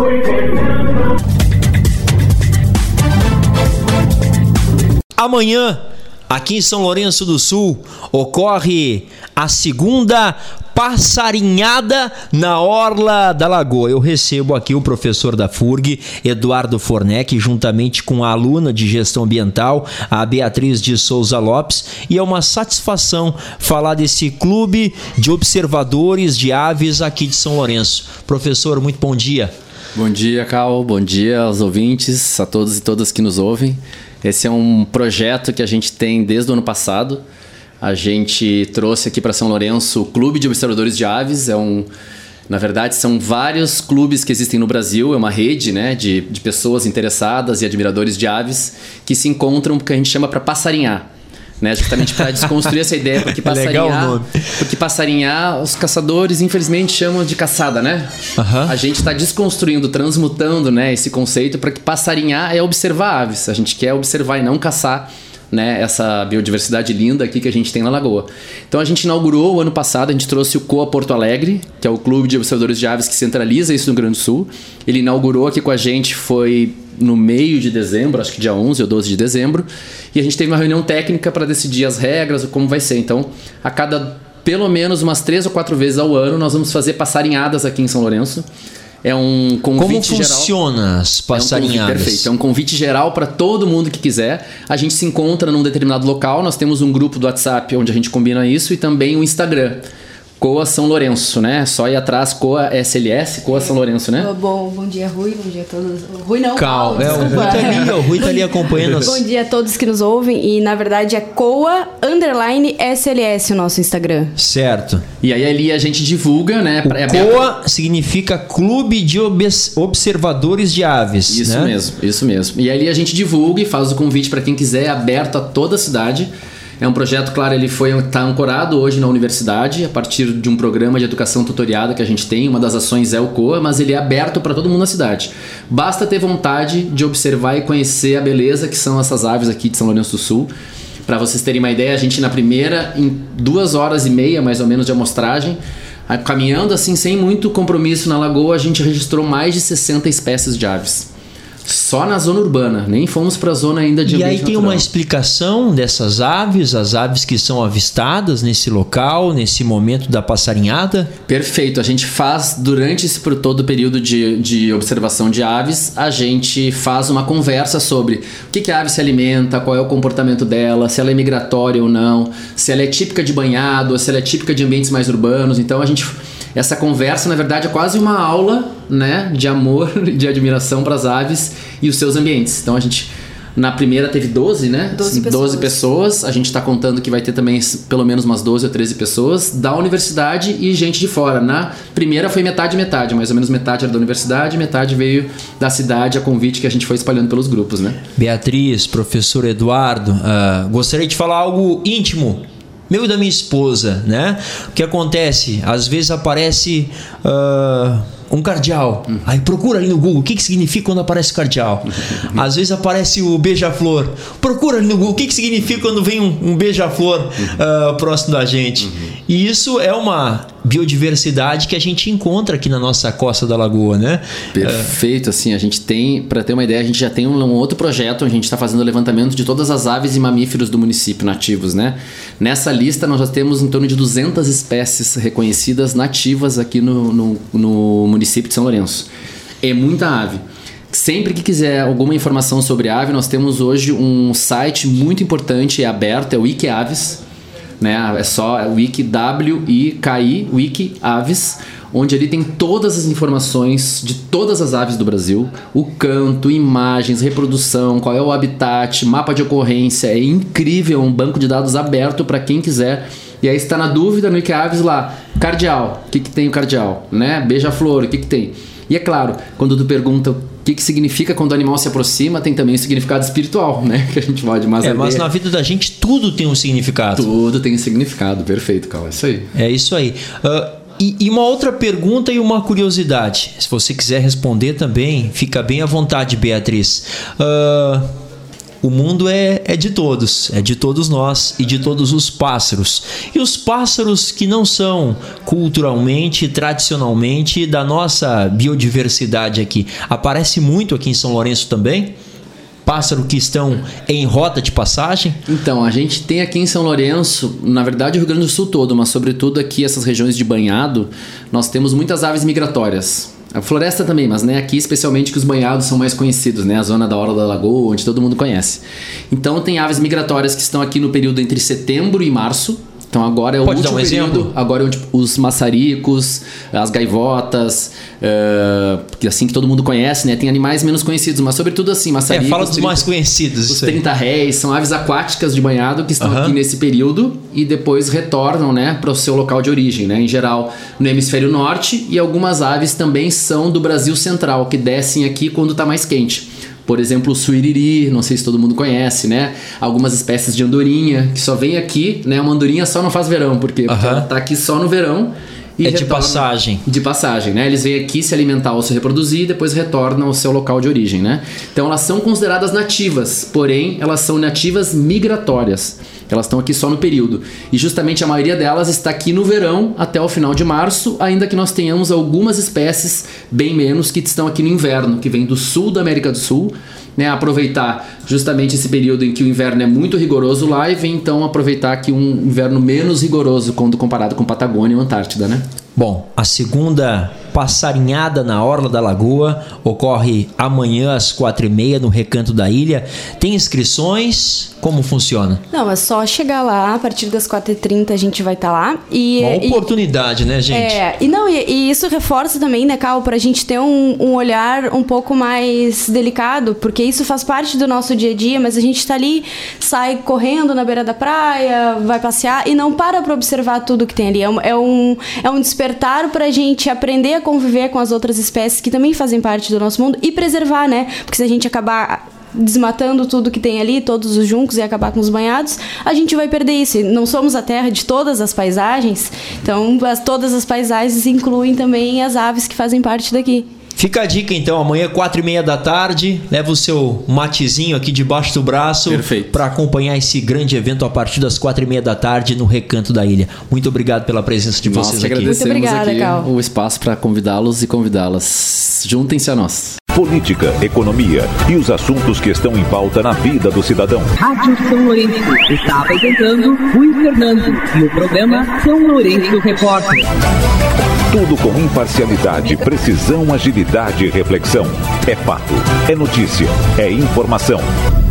Amanhã, aqui em São Lourenço do Sul, ocorre a segunda passarinhada na Orla da Lagoa. Eu recebo aqui o professor da FURG, Eduardo Fornec, juntamente com a aluna de gestão ambiental, a Beatriz de Souza Lopes, e é uma satisfação falar desse clube de observadores de aves aqui de São Lourenço. Professor, muito bom dia. Bom dia, Cal. Bom dia aos ouvintes, a todos e todas que nos ouvem. Esse é um projeto que a gente tem desde o ano passado. A gente trouxe aqui para São Lourenço o Clube de Observadores de Aves. Na verdade, são vários clubes que existem no Brasil. É uma rede, né, de pessoas interessadas e admiradores de aves que se encontram porque a gente chama para passarinhar. Né, justamente para desconstruir essa ideia, porque passarinhar, os caçadores infelizmente chamam de caçada, né? A gente está desconstruindo, transmutando, né, esse conceito para que passarinhar é observar aves. A gente quer observar e não caçar, né, essa biodiversidade linda aqui que a gente tem na Lagoa. Então a gente inaugurou o ano passado, a gente trouxe o COA Porto Alegre, que é o Clube de Observadores de Aves que centraliza isso no Rio Grande do Sul. Ele inaugurou aqui com a gente, foi no meio de dezembro, acho que dia 11 ou 12 de dezembro, e a gente teve uma reunião técnica para decidir as regras, como vai ser. Então, a cada pelo menos umas 3 ou 4 vezes ao ano, nós vamos fazer passarinhadas aqui em São Lourenço. É um convite geral. Como funciona as passarinhadas? Perfeito, é um convite geral para todo mundo que quiser. A gente se encontra num determinado local, nós temos um grupo do WhatsApp onde a gente combina isso e também o Instagram. COA São Lourenço, né? Só ir atrás, COA SLS, COA São Lourenço, né? Bom dia, Rui. Bom dia a todos. Rui não, Cal. O Rui tá ali acompanhando. Bom dia a todos que nos ouvem. E, na verdade, é COA_SLS o nosso Instagram. Certo. E aí ali a gente divulga, né? COA significa Clube de Observadores de Aves. Isso, né? Isso mesmo. E ali a gente divulga e faz o convite para quem quiser, é aberto a toda a cidade. É um projeto, claro, ele está ancorado hoje na universidade, a partir de um programa de educação tutoriada que a gente tem. Uma das ações é o COA, mas ele é aberto para todo mundo na cidade. Basta ter vontade de observar e conhecer a beleza que são essas aves aqui de São Lourenço do Sul. Para vocês terem uma ideia, a gente na primeira, em 2 horas e meia mais ou menos de amostragem, caminhando assim sem muito compromisso na lagoa, a gente registrou mais de 60 espécies de aves. Só na zona urbana, nem fomos para a zona ainda de ambiente natural. E aí tem uma explicação dessas aves, as aves que são avistadas nesse local, nesse momento da passarinhada? Perfeito, a gente faz, durante todo o período de observação de aves, a gente faz uma conversa sobre o que a ave se alimenta, qual é o comportamento dela, se ela é migratória ou não, se ela é típica de banhado, ou se ela é típica de ambientes mais urbanos. Então essa conversa, na verdade, é quase uma aula, né, de amor e de admiração para as aves e os seus ambientes. Então a gente, na primeira teve 12, né? 12 pessoas. A gente está contando que vai ter também pelo menos umas 12 ou 13 pessoas da universidade e gente de fora. Na primeira foi metade, mais ou menos metade era da universidade, metade veio da cidade, a convite que a gente foi espalhando pelos grupos, né? Beatriz, professor Eduardo, gostaria de falar algo íntimo meu e da minha esposa, né? O que acontece? Às vezes aparece um cardeal. Aí procura ali no Google o que significa quando aparece cardeal. Às vezes aparece o beija-flor. Procura ali no Google o que significa quando vem um beija-flor próximo da gente. E isso é uma biodiversidade que a gente encontra aqui na nossa costa da Lagoa, né? Perfeito, assim, a gente tem, para ter uma ideia, a gente já tem um outro projeto onde a gente está fazendo o levantamento de todas as aves e mamíferos do município nativos, né? Nessa lista nós já temos em torno de 200 espécies reconhecidas nativas aqui no município de São Lourenço. É muita ave. Sempre que quiser alguma informação sobre ave, nós temos hoje um site muito importante, é aberto, é o Wiki Aves, né? É só Wiki, W-I-K-I, Wiki Aves, onde ali tem todas as informações de todas as aves do Brasil, o canto, imagens, reprodução, qual é o habitat, mapa de ocorrência. É incrível, um banco de dados aberto para quem quiser. E aí está na dúvida no Wiki Aves lá, cardeal, o que tem o cardeal, né? Beija-flor, o que tem? E é claro, quando tu pergunta o que significa quando o animal se aproxima, tem também um significado espiritual, né? Que a gente pode mais mas na vida da gente tudo tem um significado. Tudo tem um significado, perfeito, Carl, é isso aí. É isso aí. E uma outra pergunta e uma curiosidade. Se você quiser responder também, fica bem à vontade, Beatriz. O mundo é de todos nós e de todos os pássaros. E os pássaros que não são culturalmente, tradicionalmente da nossa biodiversidade aqui, aparece muito aqui em São Lourenço também? Pássaro que estão em rota de passagem? Então, a gente tem aqui em São Lourenço, na verdade o Rio Grande do Sul todo, mas sobretudo aqui essas regiões de banhado, nós temos muitas aves migratórias. A floresta também, mas né, aqui especialmente que os banhados são mais conhecidos, né, a zona da Orla da Lagoa, onde todo mundo conhece. Então tem aves migratórias que estão aqui no período entre setembro e março. Então agora é o último período. Exemplo? Agora é os maçaricos, as gaivotas, que assim que todo mundo conhece, né? Tem animais menos conhecidos, mas sobretudo assim, maçaricos. Fala dos mais conhecidos. Os 30 réis, são aves aquáticas de banhado que estão aqui nesse período e depois retornam, né, para o seu local de origem, né? Em geral no hemisfério norte, e algumas aves também são do Brasil central, que descem aqui quando está mais quente. Por exemplo, o suiriri, não sei se todo mundo conhece, né? Algumas espécies de andorinha, que só vem aqui, né? Uma andorinha só não faz verão, porque ela tá aqui só no verão. E de passagem. De passagem, né? Eles vêm aqui se alimentar ou se reproduzir e depois retornam ao seu local de origem, né? Então elas são consideradas nativas, porém elas são nativas migratórias. Elas estão aqui só no período. E justamente a maioria delas está aqui no verão até o final de março, ainda que nós tenhamos algumas espécies, bem menos, que estão aqui no inverno, que vêm do sul da América do Sul, né? Aproveitar justamente esse período em que o inverno é muito rigoroso lá e vem então aproveitar aqui um inverno menos rigoroso quando comparado com Patagônia e Antártida, né? Bom, a segunda passarinhada na Orla da Lagoa ocorre amanhã às 4h30 no Recanto da Ilha. Tem inscrições? Como funciona? Não, é só chegar lá, a partir das 4h30 a gente vai estar lá. Uma oportunidade, né, gente? E isso reforça também, né, Cal, pra gente ter um olhar um pouco mais delicado, porque isso faz parte do nosso dia a dia, mas a gente tá ali, sai correndo na beira da praia, vai passear e não para pra observar tudo que tem ali. É um despertar pra gente aprender a conviver com as outras espécies que também fazem parte do nosso mundo e preservar, né? Porque se a gente acabar desmatando tudo que tem ali, todos os juncos, e acabar com os banhados, a gente vai perder isso. Não somos a terra de todas as paisagens, então todas as paisagens incluem também as aves que fazem parte daqui. Fica a dica então, amanhã 4h30 da tarde, leva o seu matezinho aqui debaixo do braço para acompanhar esse grande evento a partir das 4h30 da tarde no Recanto da Ilha. Muito obrigado pela presença de vocês aqui. Agradecemos. Muito obrigada, aqui Cal. O espaço para convidá-los e convidá-las. Juntem-se a nós. Política, economia e os assuntos que estão em pauta na vida do cidadão. Rádio São Lourenço está apresentando Rui Fernando e o programa São Lourenço Repórter. Tudo com imparcialidade, precisão, agilidade e reflexão. É fato, é notícia, é informação.